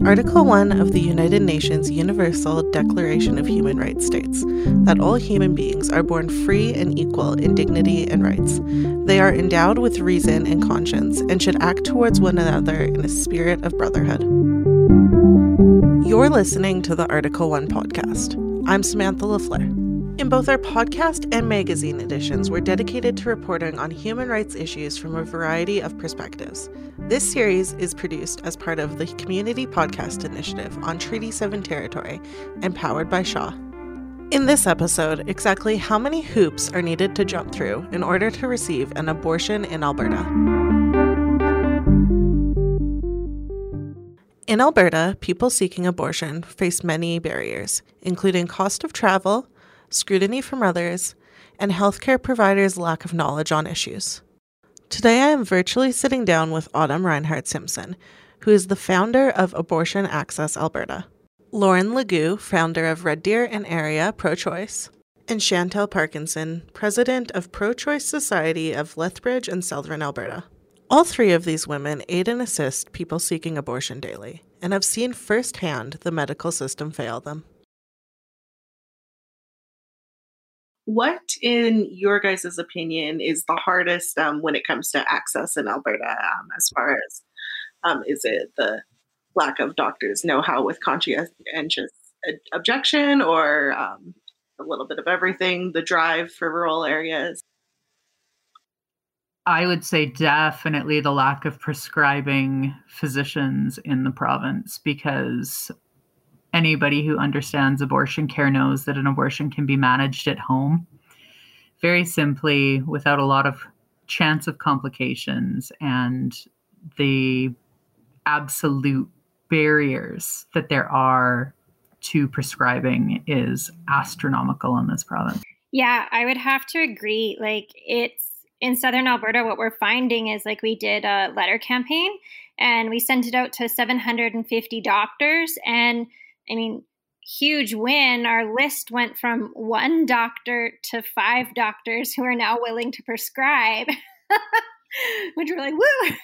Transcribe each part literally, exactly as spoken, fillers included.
Article one of the United Nations Universal Declaration of Human Rights states that all human beings are born free and equal in dignity and rights. They are endowed with reason and conscience and should act towards one another in a spirit of brotherhood. You're listening to the Article one podcast. I'm Samantha LaFleur. In both our podcast and magazine editions, we're dedicated to reporting on human rights issues from a variety of perspectives. This series is produced as part of the Community Podcast Initiative on Treaty seven territory and powered by Shaw. In this episode, exactly how many hoops are needed to jump through in order to receive an abortion in Alberta? In Alberta, people seeking abortion face many barriers, including cost of travel, scrutiny from others, and healthcare providers' lack of knowledge on issues. Today I am virtually sitting down with Autumn Reinhardt Simpson, who is the founder of Abortion Access Alberta, Lauren Legoo, founder of Red Deer and Area Pro-Choice, and Chantel Parkinson, president of Pro-Choice Society of Lethbridge and Southern Alberta. All three of these women aid and assist people seeking abortion daily, and have seen firsthand the medical system fail them. What, in your guys' opinion, is the hardest um, when it comes to access in Alberta, um, as far as, um, is it the lack of doctors' know-how with conscientious objection, or um, a little bit of everything, the drive for rural areas? I would say definitely the lack of prescribing physicians in the province, because anybody who understands abortion care knows that an abortion can be managed at home very simply, without a lot of chance of complications, and the absolute barriers that there are to prescribing is astronomical in this province. Yeah, I would have to agree. Like, it's in Southern Alberta, what we're finding is, like, we did a letter campaign and we sent it out to seven hundred fifty doctors, and I mean, huge win. Our list went from one doctor to five doctors who are now willing to prescribe, which we're like, woo!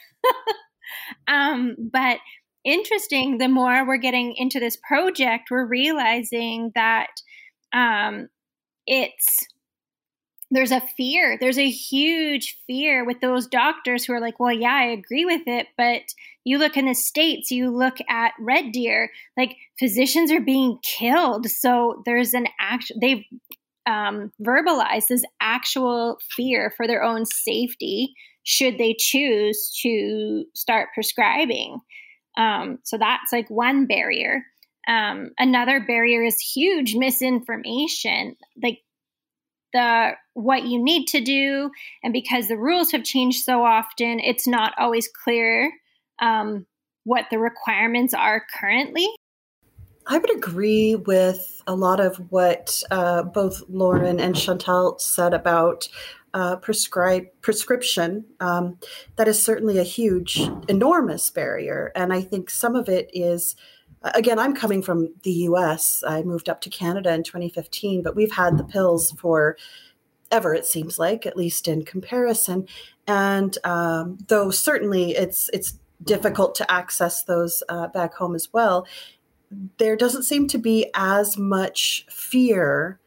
um, but interesting, the more we're getting into this project, we're realizing that um, it's, there's a fear. There's a huge fear with those doctors who are like, well, yeah, I agree with it. But you look in the States, you look at Red Deer, like, physicians are being killed. So there's an act, they've um, verbalized this actual fear for their own safety should they choose to start prescribing. Um, so that's like one barrier. Um, another barrier is huge misinformation. Like, the what you need to do, and because the rules have changed so often, it's not always clear um, what the requirements are currently. I would agree with a lot of what uh, both Lauren and Chantal said about uh, prescribe prescription. Um, that is certainly a huge, enormous barrier, and I think some of it is. Again, I'm coming from the U S. I moved up to Canada in twenty fifteen, but we've had the pills for ever, it seems like, at least in comparison. And um, though certainly it's it's difficult to access those uh, back home as well, there doesn't seem to be as much fear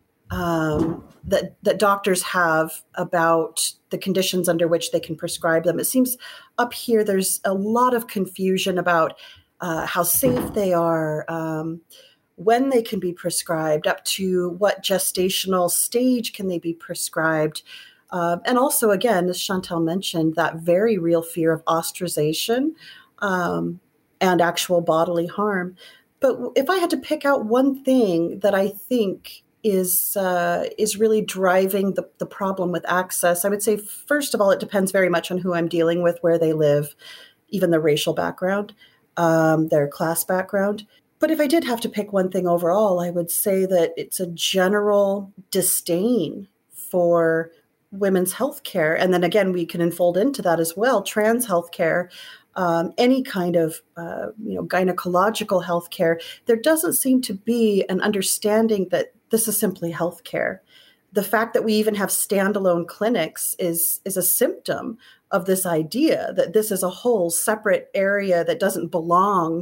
um, that that doctors have about the conditions under which they can prescribe them. It seems up here there's a lot of confusion about Uh, how safe they are, um, when they can be prescribed, up to what gestational stage can they be prescribed. Uh, and also, again, as Chantal mentioned, that very real fear of ostracization um, and actual bodily harm. But if I had to pick out one thing that I think is uh, is really driving the, the problem with access, I would say, first of all, it depends very much on who I'm dealing with, where they live, even the racial background. Um, their class background. But if I did have to pick one thing overall, I would say that it's a general disdain for women's health care. And then again, we can unfold into that as well, trans health care, um, any kind of uh, you know, gynecological health care. There doesn't seem to be an understanding that this is simply health care. The fact that we even have standalone clinics is, is a symptom of this idea that this is a whole separate area that doesn't belong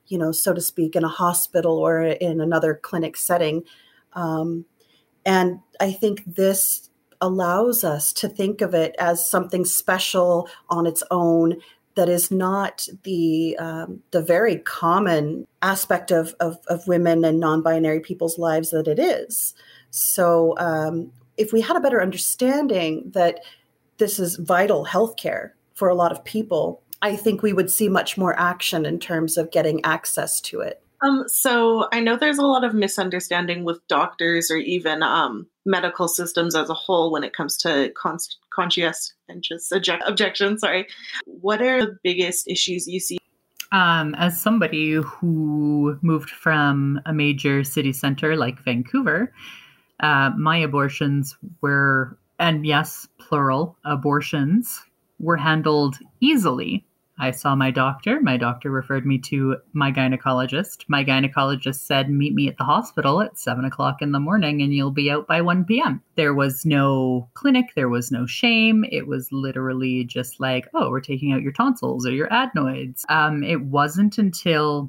you know, so to speak, in a hospital or in another clinic setting. Um, and I think this allows us to think of it as something special on its own that is not the um, the very common aspect of, of, of women and non-binary people's lives that it is. So um, if we had a better understanding that this is vital healthcare for a lot of people, I think we would see much more action in terms of getting access to it. Um, so I know there's a lot of misunderstanding with doctors or even um, medical systems as a whole when it comes to con- conscientious object- objections. Sorry. What are the biggest issues you see? Um, as somebody who moved from a major city center like Vancouver, uh, my abortions were, and yes, plural, abortions were handled easily. I saw my doctor. My doctor referred me to my gynecologist. My gynecologist said, meet me at the hospital at seven o'clock in the morning and you'll be out by one p.m. There was no clinic. There was no shame. It was literally just like, oh, we're taking out your tonsils or your adenoids. Um, it wasn't until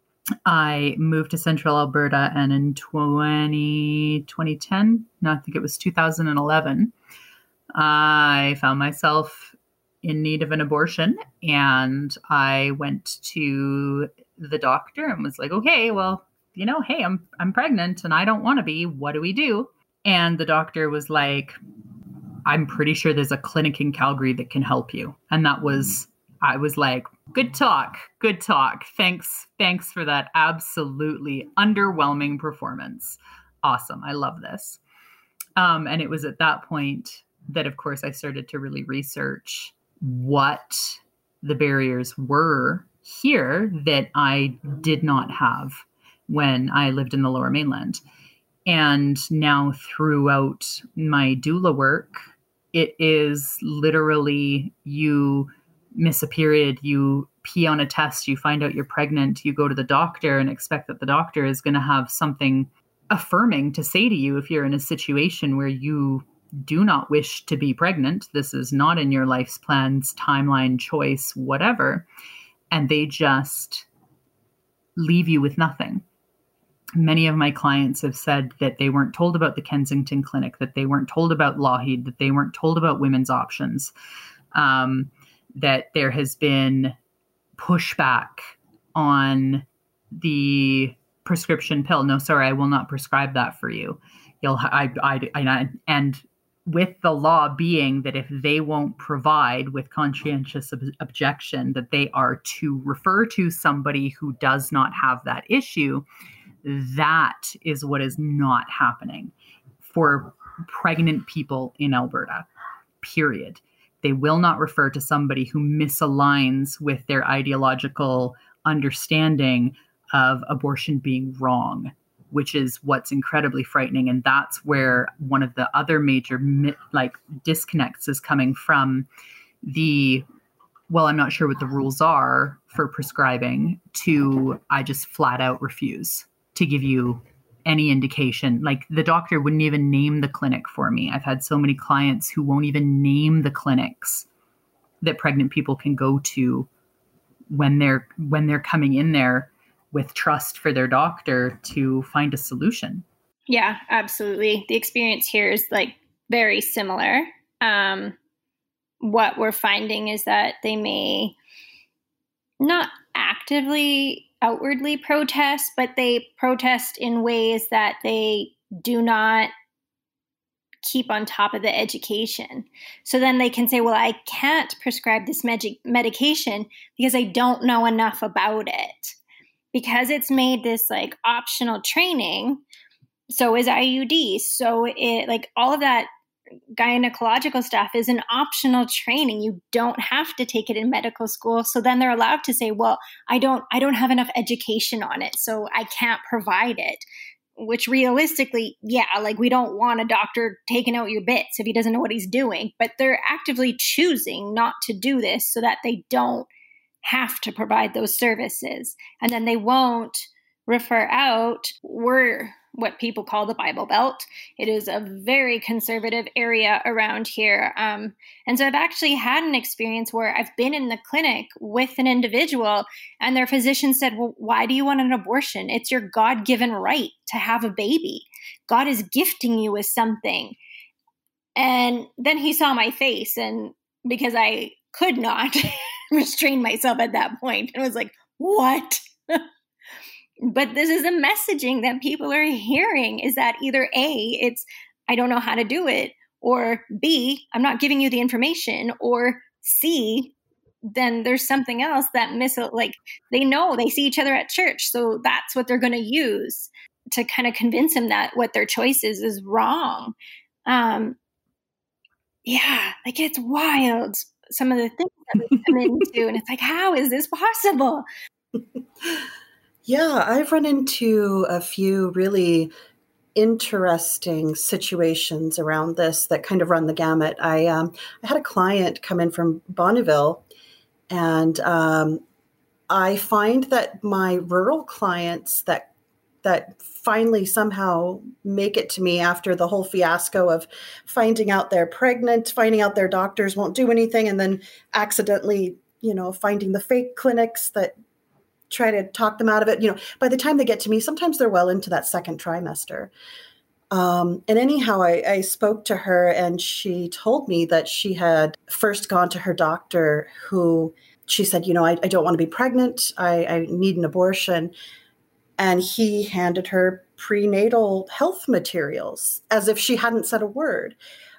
I moved to Central Alberta and in twenty, twenty ten, no, I think it was two thousand eleven, I found myself in need of an abortion. And I went to the doctor and was like, okay, well, you know, hey, I'm, I'm pregnant and I don't want to be, what do we do? And the doctor was like, I'm pretty sure there's a clinic in Calgary that can help you. And that was, I was like, good talk, good talk. Thanks. Thanks for that absolutely underwhelming performance. Awesome. I love this. Um, and it was at that point that, of course, I started to really research what the barriers were here that I did not have when I lived in the Lower Mainland. And now throughout my doula work, it is literally you miss a period, you pee on a test, you find out you're pregnant, you go to the doctor and expect that the doctor is going to have something affirming to say to you if you're in a situation where you do not wish to be pregnant. This is not in your life's plans, timeline, choice, whatever. And they just leave you with nothing. Many of my clients have said that they weren't told about the Kensington Clinic, that they weren't told about Lougheed, that they weren't told about women's options, um, that there has been pushback on the prescription pill. No, sorry, I will not prescribe that for you. You'll, I, I, I, and with the law being that if they won't provide with conscientious ob- objection, that they are to refer to somebody who does not have that issue. That is what is not happening for pregnant people in Alberta, period. They will not refer to somebody who misaligns with their ideological understanding of abortion being wrong, which is what's incredibly frightening. And that's where one of the other major like disconnects is coming from the, well, I'm not sure what the rules are for prescribing, to I just flat out refuse to give you any indication. Like the doctor wouldn't even name the clinic for me. I've had so many clients who won't even name the clinics that pregnant people can go to when they're when they're coming in there with trust for their doctor to find a solution. Yeah, absolutely. The experience here is like very similar. Um, what we're finding is that they may not actively, outwardly protest, but they protest in ways that they do not keep on top of the education. So then they can say, well, I can't prescribe this med- medication because I don't know enough about it. Because it's made this like optional training, so is I U D. So it like all of that gynecological stuff is an optional training. You don't have to take it in medical school. So then they're allowed to say, well, I don't I don't have enough education on it, so I can't provide it. Which realistically, yeah, like we don't want a doctor taking out your bits if he doesn't know what he's doing. But they're actively choosing not to do this so that they don't have to provide those services, and then they won't refer out. We're what people call the Bible Belt. It is a very conservative area around here. Um, and so I've actually had an experience where I've been in the clinic with an individual and their physician said, well, why do you want an abortion? It's your God-given right to have a baby. God is gifting you with something. And then he saw my face, and because I could not restrain myself at that point, and was like, what? But this is a messaging that people are hearing, is that either A, it's, I don't know how to do it, or B, I'm not giving you the information, or C, then there's something else that miss, like they know, they see each other at church. So that's what they're going to use to kind of convince them that what their choice is is wrong. Um, yeah, like it's wild. Some of the things that we come into, and it's like, how is this possible? Yeah, I've run into a few really interesting situations around this that kind of run the gamut. I um, I had a client come in from Bonneville, and um, I find that my rural clients that that finally somehow make it to me after the whole fiasco of finding out they're pregnant, finding out their doctors won't do anything, and then accidentally, you know, finding the fake clinics that try to talk them out of it. You know, by the time they get to me, sometimes they're well into that second trimester. Um, and anyhow, I, I spoke to her, and she told me that she had first gone to her doctor, who she said, you know, I, I don't want to be pregnant. I, I need an abortion. And he handed her prenatal health materials as if she hadn't said a word.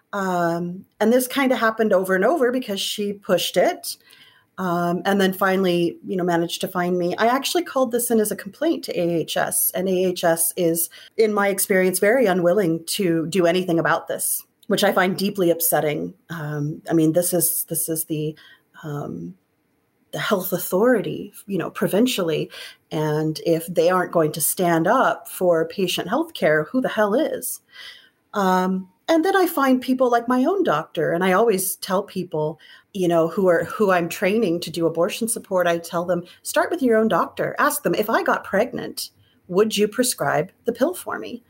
Um, and this kind of happened over and over because she pushed it. Um, and then finally, you know, managed to find me. I actually called this in as a complaint to A H S, and A H S is, in my experience, very unwilling to do anything about this, which I find deeply upsetting. Um, I mean, this is this is the um, the health authority, you know, provincially, and if they aren't going to stand up for patient health care, who the hell is? Um, And then I find people like my own doctor, and I always tell people, you know, who are who I'm training to do abortion support, I tell them, start with your own doctor. Ask them, if I got pregnant, would you prescribe the pill for me?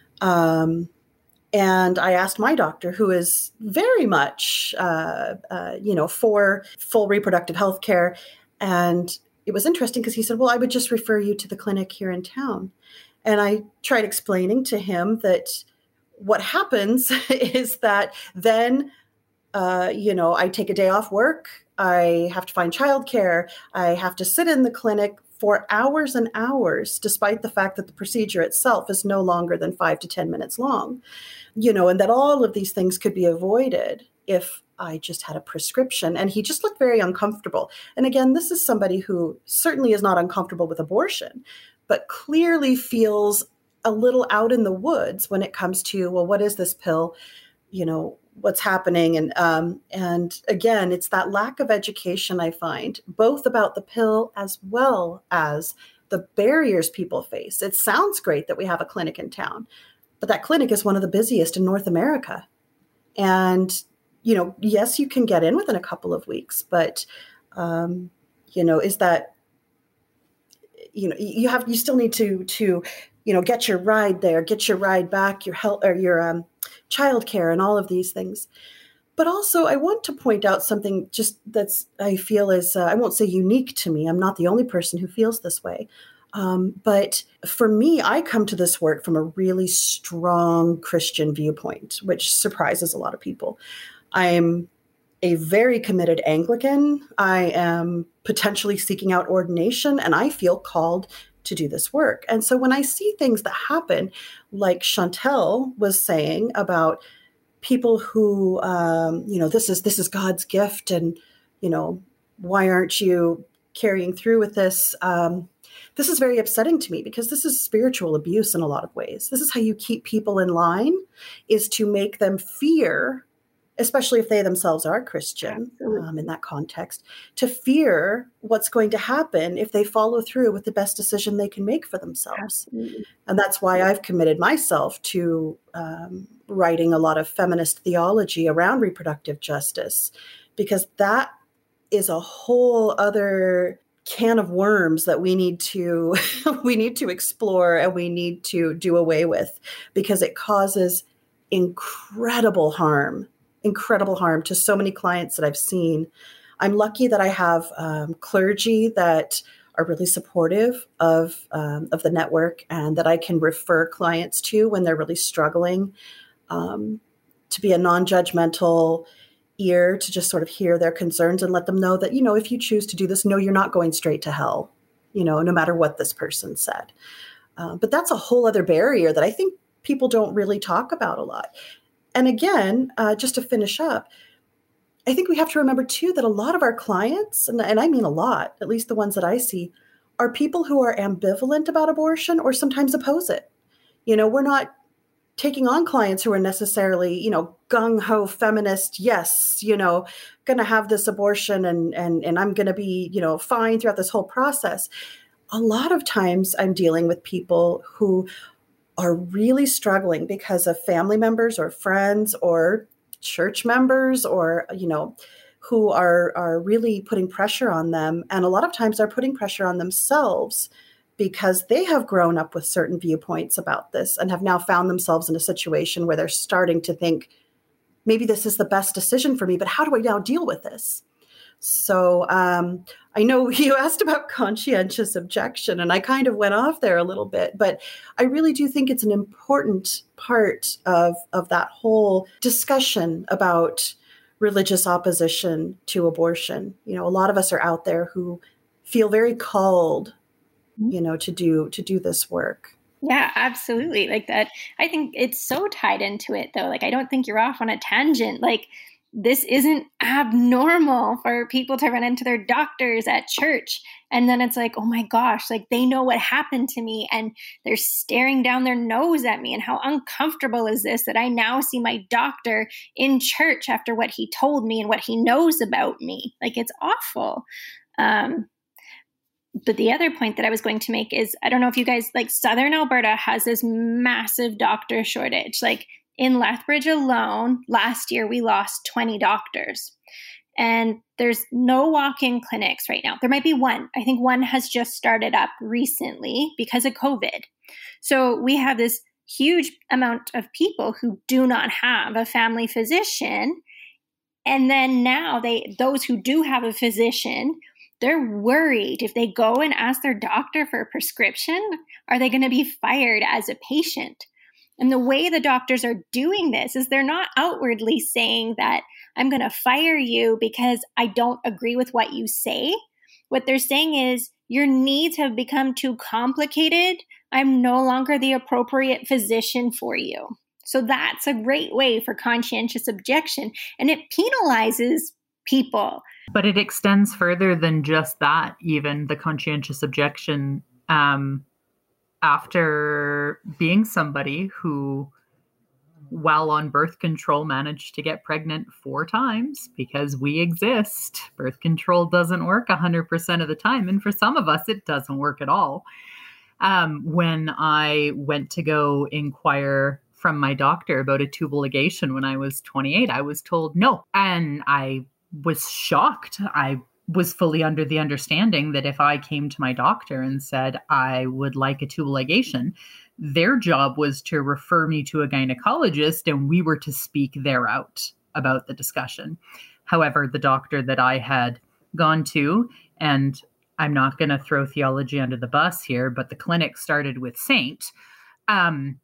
Um, and I asked my doctor, who is very much, uh, uh, you know, for full reproductive health care. And it was interesting because he said, well, I would just refer you to the clinic here in town. And I tried explaining to him that what happens is that then, uh, you know, I take a day off work. I have to find childcare. I have to sit in the clinic for hours and hours, despite the fact that the procedure itself is no longer than five to ten minutes long, you know, and that all of these things could be avoided if I just had a prescription. And he just looked very uncomfortable. And again, this is somebody who certainly is not uncomfortable with abortion, but clearly feels a little out in the woods when it comes to, well, what is this pill? You know, what's happening? And um, and again, it's that lack of education I find, both about the pill as well as the barriers people face. It sounds great that we have a clinic in town, but that clinic is one of the busiest in North America. And, you know, yes, you can get in within a couple of weeks, but, um, you know, is that, you know, you have, you still need to, to, you know, get your ride there, get your ride back, your health or your um, childcare and all of these things. But also I want to point out something just that's, I feel is, uh, I won't say unique to me. I'm not the only person who feels this way. Um, but for me, I come to this work from a really strong Christian viewpoint, which surprises a lot of people. I'm a very committed Anglican. I am potentially seeking out ordination, and I feel called to do this work. And so when I see things that happen, like Chantal was saying about people who, um, you know, this is this is God's gift, and, you know, why aren't you carrying through with this? Um, this is very upsetting to me because this is spiritual abuse in a lot of ways. This is how you keep people in line, is to make them fear, especially if they themselves are Christian, um, in that context, to fear what's going to happen if they follow through with the best decision they can make for themselves. Absolutely. And that's why I've committed myself to um, writing a lot of feminist theology around reproductive justice, because that is a whole other can of worms that we need to we need to explore and we need to do away with, because it causes incredible harm, incredible harm to so many clients that I've seen. I'm lucky that I have um, clergy that are really supportive of um, of the network, and that I can refer clients to when they're really struggling, um, to be a non-judgmental ear to just sort of hear their concerns and let them know that, you know, if you choose to do this, no, you're not going straight to hell, you know, no matter what this person said. Uh, but that's a whole other barrier that I think people don't really talk about a lot. And again, uh, just to finish up, I think we have to remember too that a lot of our clients, and, and I mean a lot, at least the ones that I see, are people who are ambivalent about abortion or sometimes oppose it. You know, we're not taking on clients who are necessarily, you know, gung-ho feminist, yes, you know, going to have this abortion and, and, and I'm going to be, you know, fine throughout this whole process. A lot of times I'm dealing with people who are really struggling because of family members or friends or church members or, you know, who are, are really putting pressure on them. And a lot of times they're putting pressure on themselves because they have grown up with certain viewpoints about this and have now found themselves in a situation where they're starting to think, maybe this is the best decision for me, but how do I now deal with this? So um, I know you asked about conscientious objection, and I kind of went off there a little bit, but I really do think it's an important part of, of that whole discussion about religious opposition to abortion. You know, a lot of us are out there who feel very called, you know, to do to do this work. Yeah, absolutely. Like that. I think it's so tied into it though. Like, I don't think you're off on a tangent. Like, this isn't abnormal for people to run into their doctors at church. And then it's like, oh my gosh, like they know what happened to me and they're staring down their nose at me. And how uncomfortable is this that I now see my doctor in church after what he told me and what he knows about me? Like, it's awful. Um, But the other point that I was going to make is, I don't know if you guys, like Southern Alberta has this massive doctor shortage. Like in Lethbridge alone, last year we lost twenty doctors. And there's no walk-in clinics right now. There might be one. I think one has just started up recently because of COVID. So we have this huge amount of people who do not have a family physician. And then now they, those who do have a physician, they're worried if they go and ask their doctor for a prescription, are they going to be fired as a patient? And the way the doctors are doing this is they're not outwardly saying that I'm going to fire you because I don't agree with what you say. What they're saying is your needs have become too complicated. I'm no longer the appropriate physician for you. So that's a great way for conscientious objection. And it penalizes people. But it extends further than just that, even the conscientious objection. Um, after being somebody who, while on birth control, managed to get pregnant four times because we exist. Birth control doesn't work one hundred percent of the time. And for some of us, it doesn't work at all. Um, when I went to go inquire from my doctor about a tubal ligation when I was twenty-eight, I was told no. And I was shocked. I was fully under the understanding that if I came to my doctor and said I would like a tubal ligation, their job was to refer me to a gynecologist and we were to speak there out about the discussion. However, the doctor that I had gone to, and I'm not going to throw theology under the bus here, but the clinic started with Saint. Um,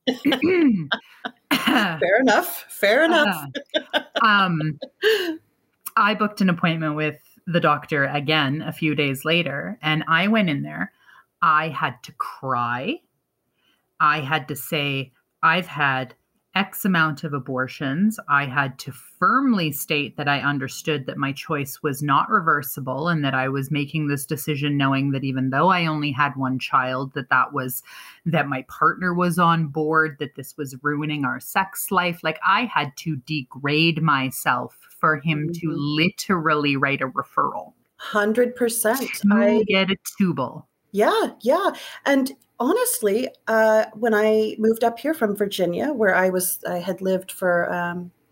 fair enough. Fair enough. uh, um, I booked an appointment with the doctor again a few days later, and I went in there. I had to cry. I had to say, I've had X amount of abortions. I had to firmly state that I understood that my choice was not reversible and that I was making this decision knowing that even though I only had one child, that that was, that my partner was on board, that this was ruining our sex life. Like, I had to degrade myself for him mm-hmm. to literally write a referral. one hundred percent. To I get a tubal. Yeah, yeah. And honestly, uh, when I moved up here from Virginia, where I was, I had lived for um,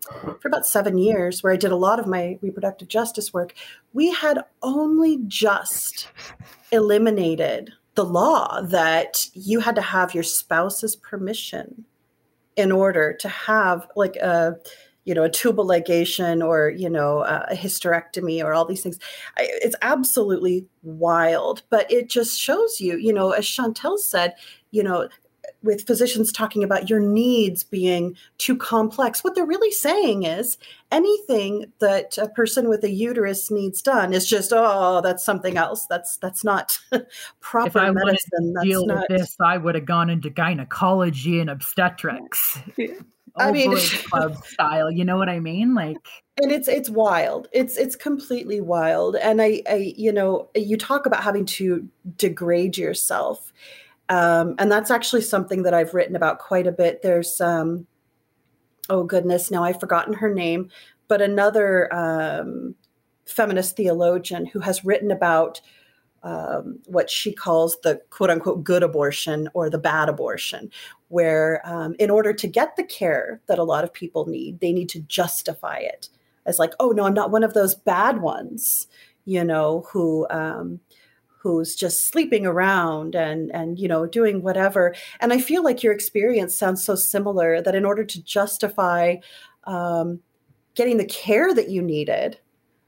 for about seven years, where I did a lot of my reproductive justice work, we had only just eliminated the law that you had to have your spouse's permission in order to have like a, you know, a tubal ligation or, you know, a hysterectomy or all these things. It's absolutely wild, but it just shows you, you know, as Chantal said, you know, with physicians talking about your needs being too complex, what they're really saying is anything that a person with a uterus needs done is just, oh, that's something else. That's that's not proper if I medicine. Wanted to that's deal not with this, I would have gone into gynecology and obstetrics. I mean, club style. You know what I mean? Like, and it's it's wild. It's it's completely wild. And I, I you know, you talk about having to degrade yourself. Um, and that's actually something that I've written about quite a bit. There's, um, oh goodness, now I've forgotten her name, but another um, feminist theologian who has written about um, what she calls the quote unquote good abortion or the bad abortion, where um, in order to get the care that a lot of people need, they need to justify it as like, oh no, I'm not one of those bad ones, you know, who, um, who's just sleeping around and, and, you know, doing whatever. And I feel like your experience sounds so similar that in order to justify um, getting the care that you needed,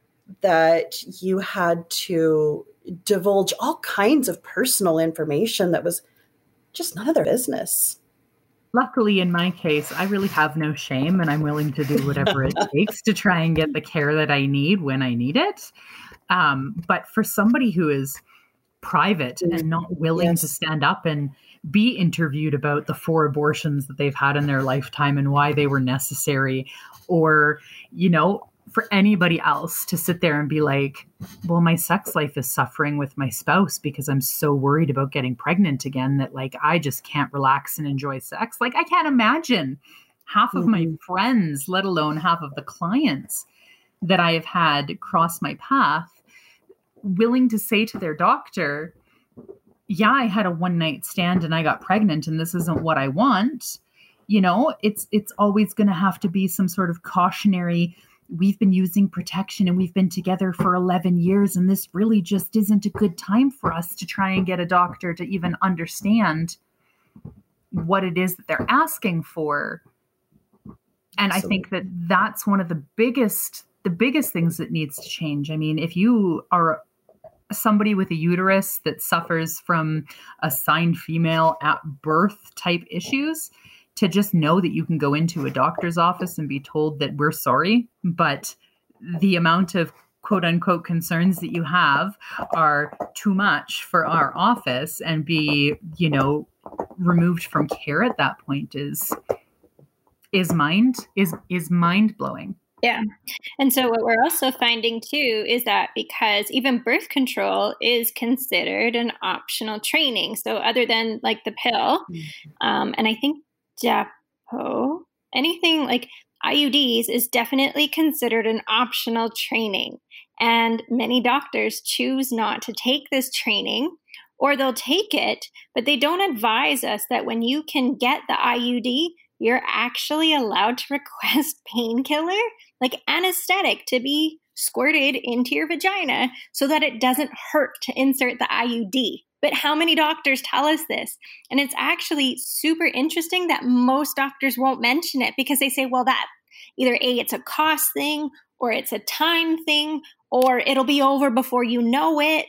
that you had to divulge all kinds of personal information that was just none of their business. Luckily, in my case, I really have no shame and I'm willing to do whatever it takes to try and get the care that I need when I need it. Um, but for somebody who is private and not willing yes. to stand up and be interviewed about the four abortions that they've had in their lifetime and why they were necessary, or, you know, for anybody else to sit there and be like, well, my sex life is suffering with my spouse because I'm so worried about getting pregnant again that like, I just can't relax and enjoy sex. Like I can't imagine half of mm-hmm. my friends, let alone half of the clients that I have had cross my path, willing to say to their doctor, yeah, I had a one night stand and I got pregnant and this isn't what I want. You know, it's, it's always going to have to be some sort of cautionary, we've been using protection and we've been together for eleven years. And this really just isn't a good time for us to try and get a doctor to even understand what it is that they're asking for. And Absolutely. I think that that's one of the biggest, the biggest things that needs to change. I mean, if you are somebody with a uterus that suffers from assigned female at birth type issues, to just know that you can go into a doctor's office and be told that we're sorry, but the amount of quote unquote concerns that you have are too much for our office and be, you know, removed from care at that point is, is mind, is, is mind blowing. Yeah. And so what we're also finding too is that because even birth control is considered an optional training. So other than like the pill, um, and I think Depo, anything like I U Ds is definitely considered an optional training. And many doctors choose not to take this training, or they'll take it, but they don't advise us that when you can get the I U D, you're actually allowed to request painkiller, like anesthetic, to be squirted into your vagina so that it doesn't hurt to insert the I U D. But how many doctors tell us this? And it's actually super interesting that most doctors won't mention it because they say, well, that either A, it's a cost thing, or it's a time thing, or it'll be over before you know it.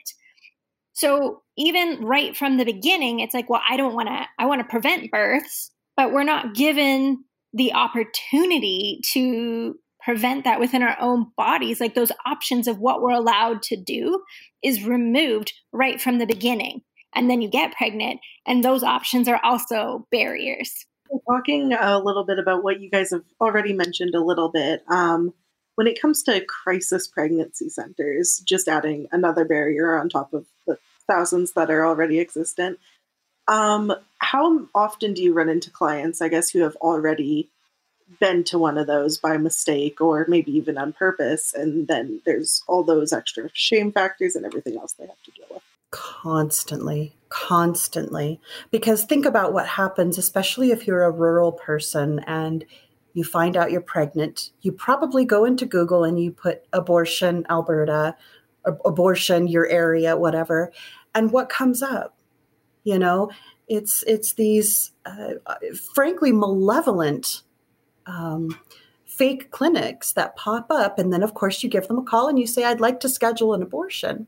So even right from the beginning, it's like, well, I don't want to, I want to prevent births, but we're not given the opportunity to prevent that within our own bodies. Like those options of what we're allowed to do is removed right from the beginning. And then you get pregnant, and those options are also barriers. Talking a little bit about what you guys have already mentioned a little bit, um, when it comes to crisis pregnancy centers, just adding another barrier on top of the thousands that are already existent, um, how often do you run into clients, I guess, who have already been to one of those by mistake or maybe even on purpose, and then there's all those extra shame factors and everything else they have to deal with? Constantly, constantly. Because think about what happens, especially if you're a rural person and you find out you're pregnant, you probably go into Google and you put abortion Alberta, ab- abortion your area, whatever, and what comes up? You know, it's it's these uh, frankly malevolent um, fake clinics that pop up, and then of course you give them a call and you say, "I'd like to schedule an abortion."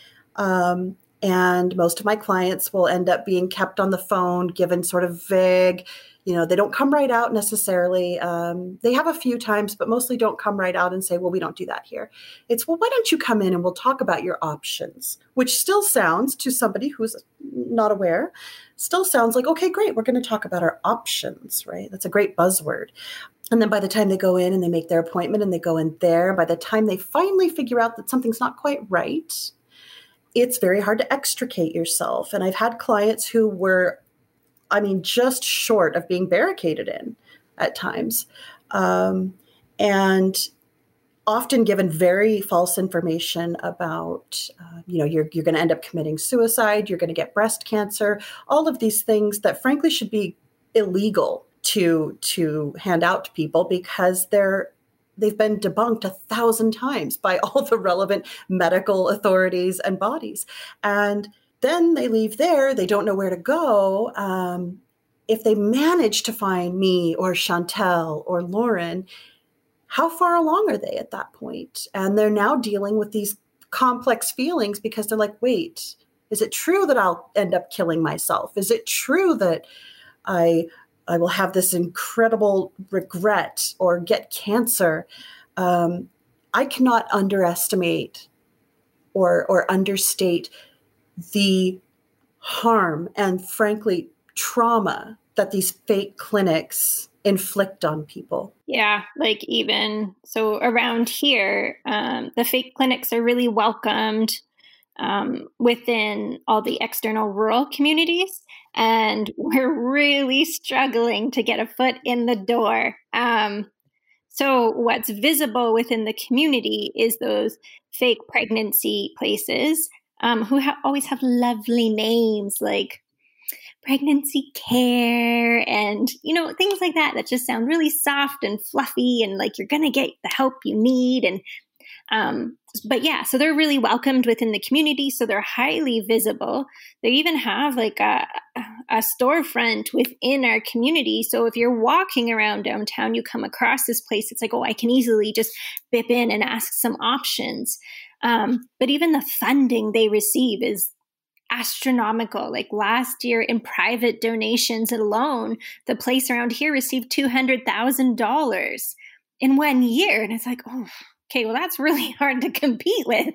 Um, and most of my clients will end up being kept on the phone, given sort of vague, you know, they don't come right out necessarily. Um, they have a few times, but mostly don't come right out and say, well, we don't do that here. It's, well, why don't you come in and we'll talk about your options, which still sounds to somebody who's not aware, still sounds like, okay, great. We're going to talk about our options, right? That's a great buzzword. And then by the time they go in and they make their appointment and they go in there, by the time they finally figure out that something's not quite right, it's very hard to extricate yourself. And I've had clients who were, I mean, just short of being barricaded in at times, um, and often given very false information about, uh, you know, you're you're going to end up committing suicide, you're going to get breast cancer, all of these things that frankly should be illegal to to hand out to people because they're they've been debunked a thousand times by all the relevant medical authorities and bodies. And then they leave there, they don't know where to go. Um, if they manage to find me or Chantel or Lauren, how far along are they at that point? And they're now dealing with these complex feelings because they're like, wait, is it true that I'll end up killing myself? Is it true that I I will have this incredible regret or get cancer? Um, I cannot underestimate or or understate the harm and, frankly, trauma that these fake clinics inflict on people. Yeah, like even so around here, um, the fake clinics are really welcomed um, within all the external rural communities. And we're really struggling to get a foot in the door. Um, so what's visible within the community is those fake pregnancy places um, who ha- always have lovely names like pregnancy care and, you know, things like that that just sound really soft and fluffy and like you're going to get the help you need. And Um, but yeah, so they're really welcomed within the community. So they're highly visible. They even have like a, a storefront within our community. So if you're walking around downtown, you come across this place, it's like, oh, I can easily just bip in and ask some options. Um, but even the funding they receive is astronomical. Like last year in private donations alone, the place around here received two hundred thousand dollars in one year. And it's like, oh, okay, well, that's really hard to compete with.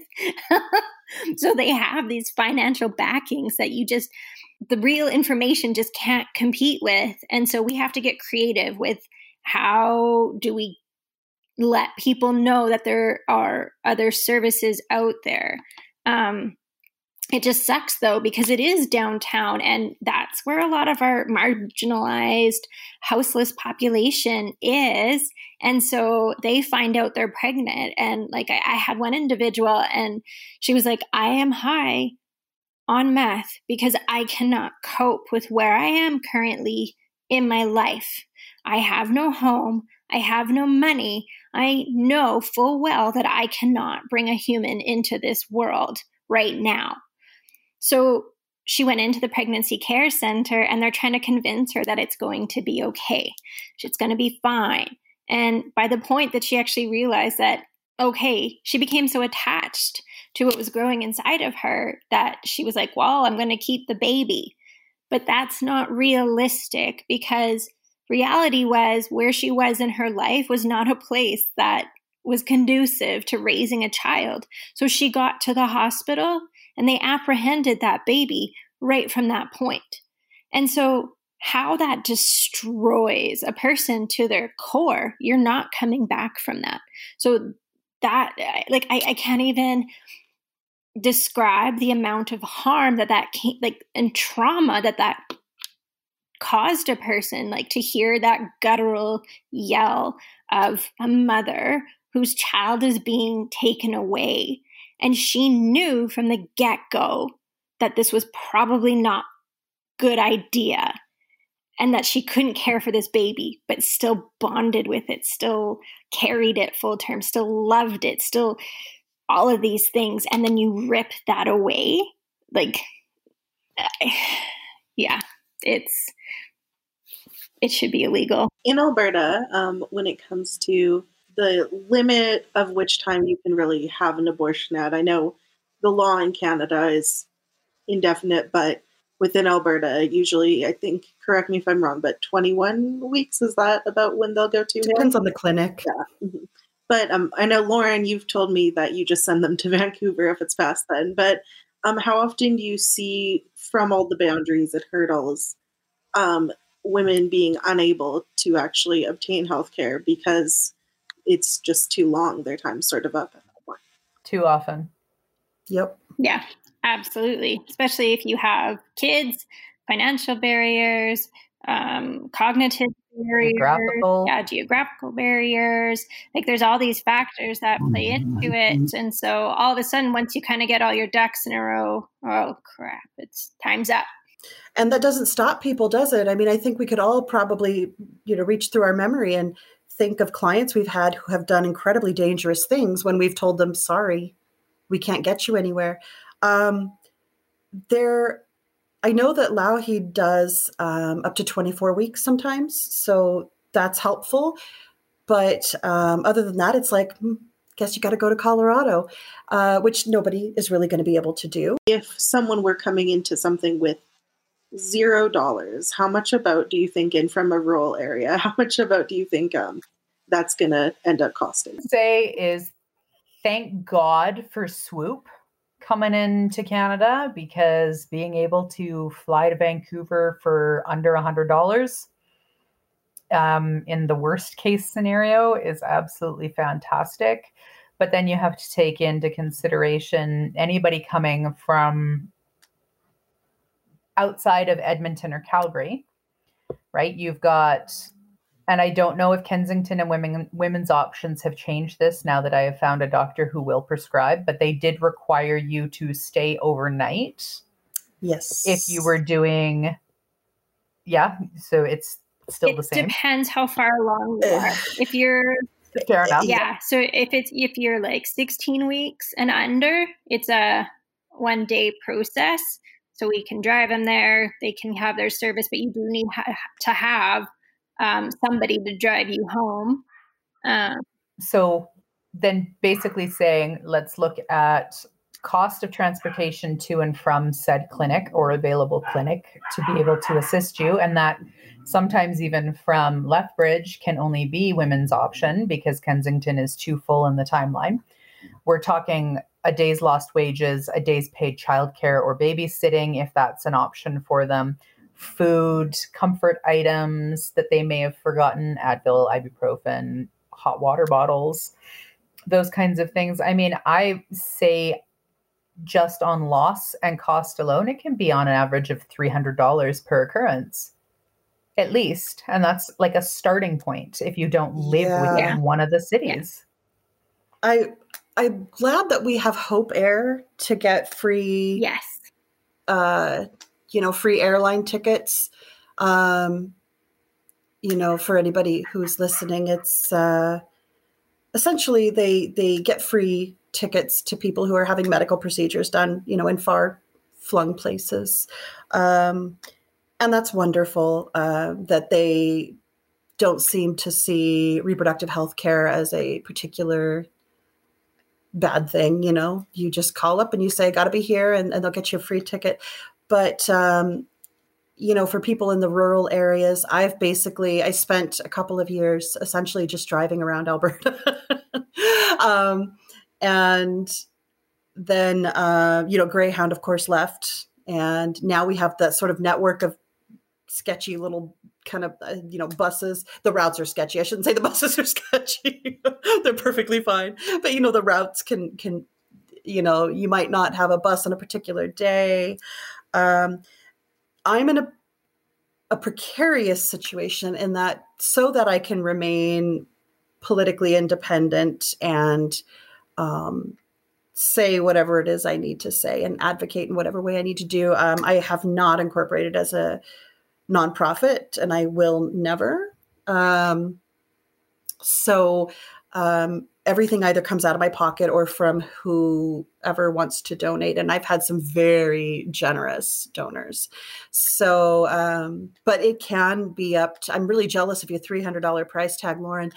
So they have these financial backings that you just, the real information just can't compete with. And so we have to get creative with how do we let people know that there are other services out there. Um, It just sucks, though, because it is downtown, and that's where a lot of our marginalized, houseless population is. And so they find out they're pregnant. And like I, I had one individual, and she was like, I am high on meth because I cannot cope with where I am currently in my life. I have no home. I have no money. I know full well that I cannot bring a human into this world right now. So she went into the pregnancy care center and they're trying to convince her that it's going to be okay. It's going to be fine. And by the point that she actually realized that, okay, she became so attached to what was growing inside of her that she was like, well, I'm going to keep the baby. But that's not realistic because reality was where she was in her life was not a place that was conducive to raising a child. So she got to the hospital and they apprehended that baby right from that point. And so how that destroys a person to their core, you're not coming back from that. So that, like, I, I can't even describe the amount of harm that that came, like, and trauma that that caused a person, like to hear that guttural yell of a mother whose child is being taken away. And she knew from the get-go that this was probably not a good idea. and that she couldn't care for this baby, but still bonded with it, still carried it full term, still loved it, still all of these things. And then you rip that away. Like, yeah, it's, it should be illegal. In Alberta, um, when it comes to the limit of which time you can really have an abortion at, I know the law in Canada is indefinite, but within Alberta, usually, I think, correct me if I'm wrong, but twenty-one weeks, is that about when they'll go to? Depends on the clinic. Yeah. Mm-hmm. But um, I know, Lauren, you've told me that you just send them to Vancouver if it's past then. But um, how often do you see, from all the boundaries and hurdles, um, women being unable to actually obtain healthcare because it's just too long? Their time's sort of up at that point. Too often. Yep. Yeah, absolutely. Especially if you have kids, financial barriers, um, cognitive barriers, geographical. yeah, geographical barriers. Like there's all these factors that play into it. And so all of a sudden, once you kind of get all your ducks in a row, oh crap, it's time's up. And that doesn't stop people, does it? I mean, I think we could all probably, you know, reach through our memory and think of clients we've had who have done incredibly dangerous things when we've told them, sorry, we can't get you anywhere. Um, there, I know that Lougheed does um, up to twenty-four weeks sometimes, so that's helpful. But um, other than that, it's like, hmm, guess you got to go to Colorado, uh, which nobody is really going to be able to do. If someone were coming into something with zero dollars, how much about do you think, in from a rural area, how much about do you think um, that's going to end up costing? Say is thank God for Swoop coming into Canada, because being able to fly to Vancouver for under one hundred dollars um, in the worst case scenario is absolutely fantastic. But then you have to take into consideration anybody coming from outside of Edmonton or Calgary, right? You've got, and I don't know if Kensington and women, women's options have changed this now that I have found a doctor who will prescribe, but they did require you to stay overnight. Yes. If you were doing, yeah, so it's still it the same. It depends how far along you are. If you're, fair enough. Yeah. So if it's, if you're like sixteen weeks and under, it's a one day process. So we can drive them there. They can have their service, but you do need ha- to have um, somebody to drive you home. Um, so then basically saying, let's look at cost of transportation to and from said clinic or available clinic to be able to assist you. And that sometimes even from Lethbridge can only be women's option because Kensington is too full in the timeline. We're talking a day's lost wages, a day's paid childcare or babysitting, if that's an option for them, food, comfort items that they may have forgotten, Advil, ibuprofen, hot water bottles, those kinds of things. I mean, I say just on loss and cost alone, it can be on an average of three hundred dollars per occurrence, at least. And that's like a starting point if you don't live Yeah. within one of the cities. Yeah. I, I'm glad that we have Hope Air to get free, yes. uh, you know, free airline tickets. Um, you know, for anybody who's listening, it's uh, essentially they they get free tickets to people who are having medical procedures done, you know, in far flung places, um, and that's wonderful uh, that they don't seem to see reproductive health care as a particular bad thing. You know, you just call up and you say, got to be here, and, and they'll get you a free ticket. But, um, you know, for people in the rural areas, I've basically, I spent a couple of years essentially just driving around Alberta. um, and then, uh, you know, Greyhound, of course, left. And now we have that sort of network of sketchy little kind of, uh, you know, buses. The routes are sketchy. I shouldn't say the buses are sketchy. They're perfectly fine. But, you know, the routes can, can, you know, you might not have a bus on a particular day. Um, I'm in a, a precarious situation in that so that I can remain politically independent and um, say whatever it is I need to say and advocate in whatever way I need to do. Um, I have not incorporated as a nonprofit, and I will never. Um, so um, everything either comes out of my pocket or from whoever wants to donate. And I've had some very generous donors. So, um, but it can be up to, I'm really jealous of your three hundred dollars price tag, Lauren.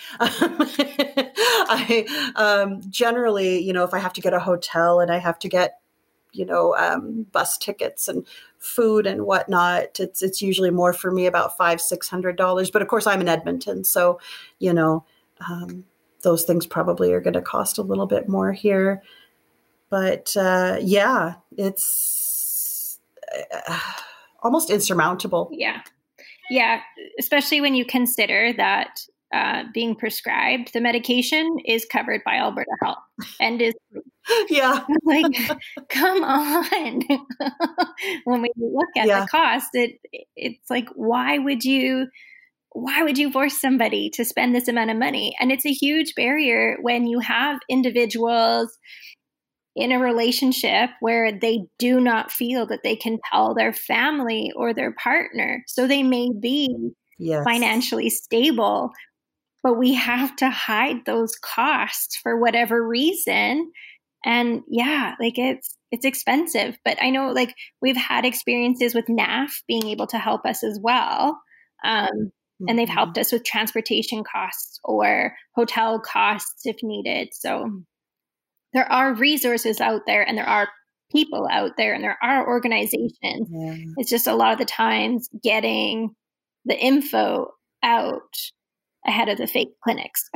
I um, generally, you know, if I have to get a hotel and I have to get, you know, um, bus tickets and food and whatnot, it's it's usually more for me, about five, six hundred dollars. But of course, I'm in Edmonton, so you know, um, those things probably are going to cost a little bit more here. But uh, yeah, it's uh, almost insurmountable. Yeah, yeah, especially when you consider that uh, being prescribed the medication is covered by Alberta Health and is yeah, like, come on. When we look at yeah. the cost, it it's like, why would you why would you force somebody to spend this amount of money? And it's a huge barrier when you have individuals in a relationship where they do not feel that they can tell their family or their partner. So they may be yes. financially stable, but we have to hide those costs for whatever reason. And yeah, like it's it's expensive. But I know like we've had experiences with N A F being able to help us as well. Um, mm-hmm. And they've helped us with transportation costs or hotel costs if needed. So there are resources out there, and there are people out there, and there are organizations. Yeah. It's just a lot of the times getting the info out ahead of the fake clinics.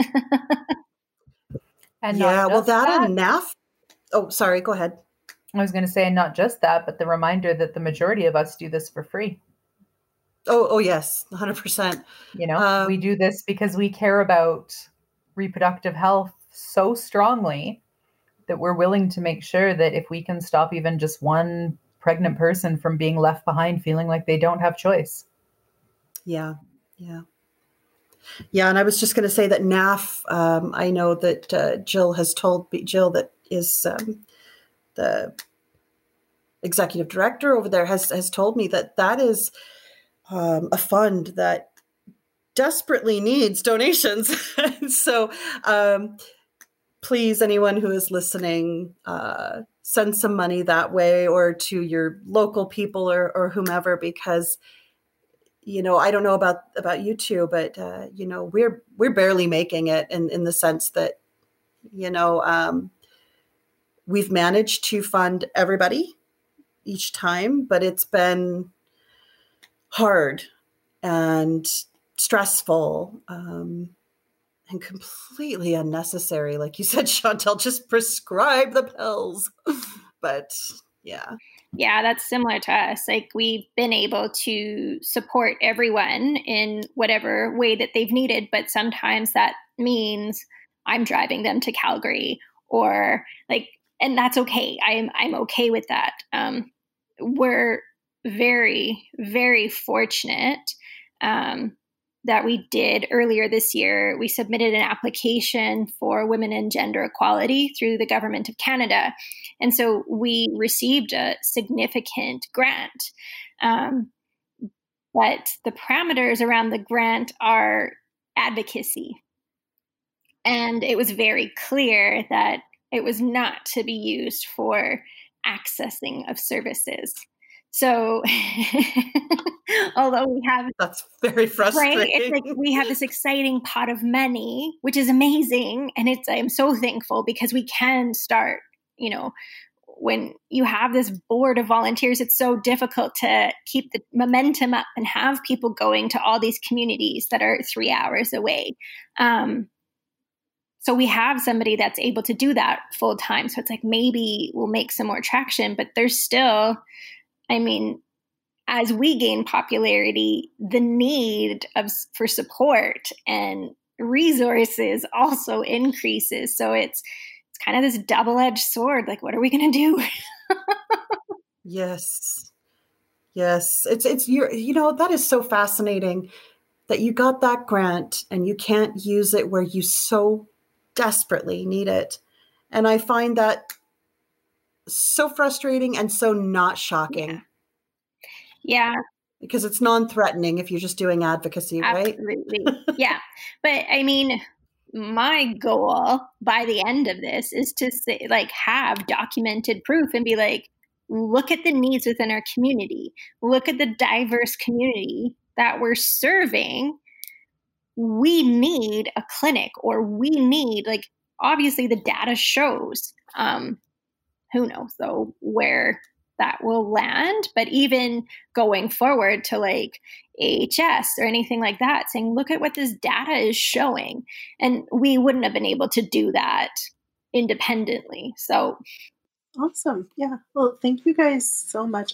And yeah, well, that, that and N A F. Oh, sorry, go ahead. I was going to say not just that, but the reminder that the majority of us do this for free. Oh, oh yes, one hundred percent. You know, um, we do this because we care about reproductive health so strongly that we're willing to make sure that if we can stop even just one pregnant person from being left behind feeling like they don't have choice. Yeah, yeah. Yeah, and I was just going to say that N A F, um, I know that uh, Jill has told me, Jill that is um, the executive director over there, has, has told me that that is um, a fund that desperately needs donations. So um, please, anyone who is listening, uh, send some money that way or to your local people or, or whomever, because you know, I don't know about, about you two, but, uh, you know, we're, we're barely making it in, in the sense that, you know, um, we've managed to fund everybody each time, but it's been hard and stressful, um, and completely unnecessary. Like you said, Chantal, just prescribe the pills. But yeah. Yeah, that's similar to us. Like we've been able to support everyone in whatever way that they've needed, but sometimes that means I'm driving them to Calgary or like, and that's okay. I'm I'm okay with that. Um, we're very, very fortunate um, that we did earlier this year. We submitted an application for women and gender equality through the Government of Canada. And so we received a significant grant. Um, but the parameters around the grant are advocacy. And it was very clear that it was not to be used for accessing of services. So although we have, that's very frustrating, right? It's like we have this exciting pot of money, which is amazing. And it's, I'm so thankful because we can start, you know, when you have this board of volunteers, it's so difficult to keep the momentum up and have people going to all these communities that are three hours away. Um, so we have somebody that's able to do that full time. So it's like, maybe we'll make some more traction, but there's still, I mean, as we gain popularity, the need of for support and resources also increases. So it's it's kind of this double-edged sword. Like, what are we going to do? Yes, yes. It's it's you. You know, that is so fascinating that you got that grant and you can't use it where you so desperately need it. And I find that so frustrating and so not shocking. Yeah. Yeah. Because it's non-threatening if you're just doing advocacy, right? Absolutely. Yeah. But I mean, my goal by the end of this is to say, like, have documented proof and be like, look at the needs within our community. Look at the diverse community that we're serving. We need a clinic, or we need, like, obviously the data shows, um, who knows though, where that will land. But even going forward to like A H S or anything like that, saying, look at what this data is showing. And we wouldn't have been able to do that independently. So awesome. Yeah. Well, thank you guys so much.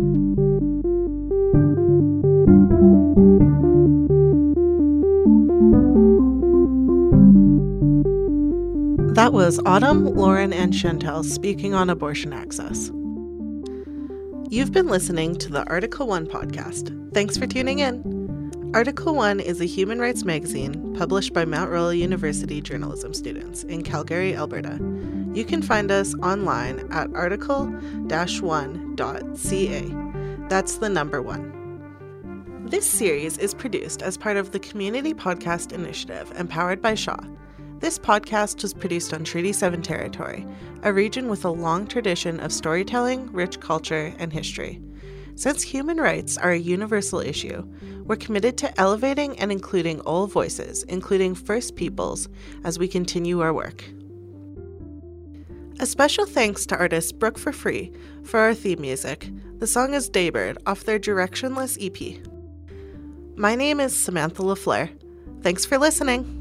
That was Autumn, Lauren, and Chantel speaking on abortion access. You've been listening to the Article One podcast. Thanks for tuning in. Article One is a human rights magazine published by Mount Royal University journalism students in Calgary, Alberta. You can find us online at article one dot c a. That's the number one. This series is produced as part of the Community Podcast Initiative and powered by Shaw. This podcast was produced on Treaty seven territory, a region with a long tradition of storytelling, rich culture, and history. Since human rights are a universal issue, we're committed to elevating and including all voices, including First Peoples, as we continue our work. A special thanks to artist Brook for Free for our theme music. The song is Daybird off their Directionless E P. My name is Samantha LaFleur. Thanks for listening.